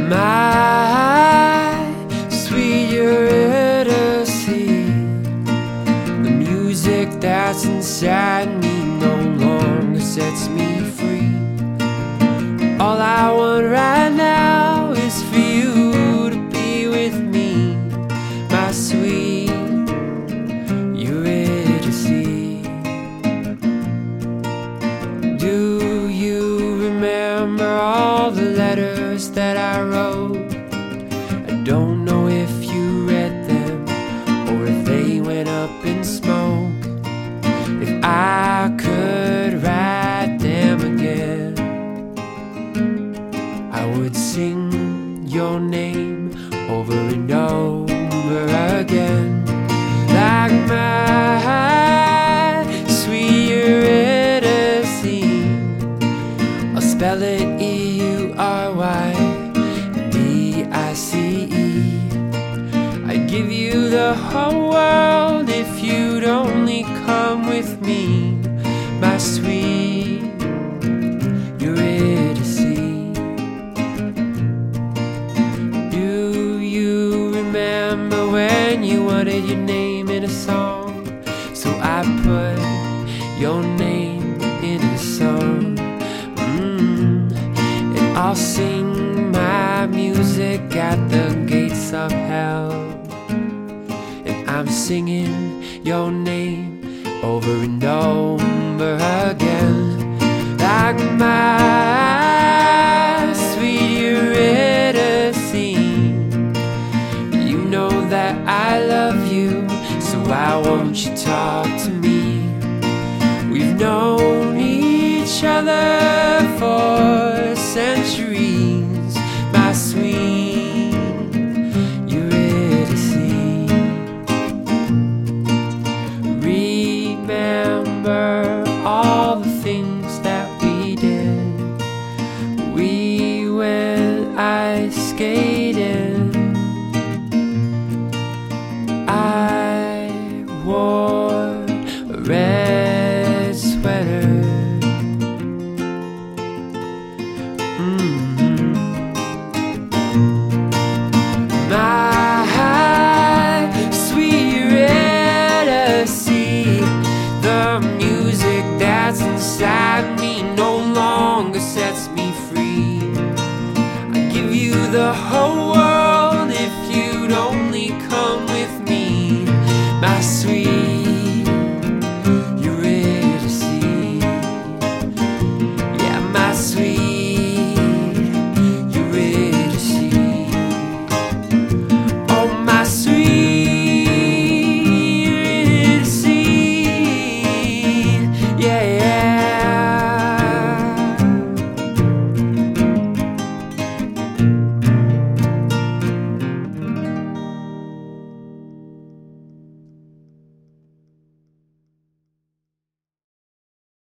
My sweet Eurydice, the music that's inside me no longer sets me free. All I want right now is for you to be with me, my sweet Eurydice. Do you remember all the letters that I wrote? I don't know if you read them or if they went up in smoke. If I could write them again, I would sing your name over and over again. Like my sweet Eurydice, I'll spell it E-U-R-Y-D-I-C-E. I'd give you the whole world if you'd only come with me, my sweet Eurydice. Do you remember when you wanted your name in a song? So I put your name in a song. And I'll sing my music at the gates of hell, and I'm singing your name over and over again. Like my sweet Eurydice, you know that I love you, so why won't you talk to me? We've known each other for centuries.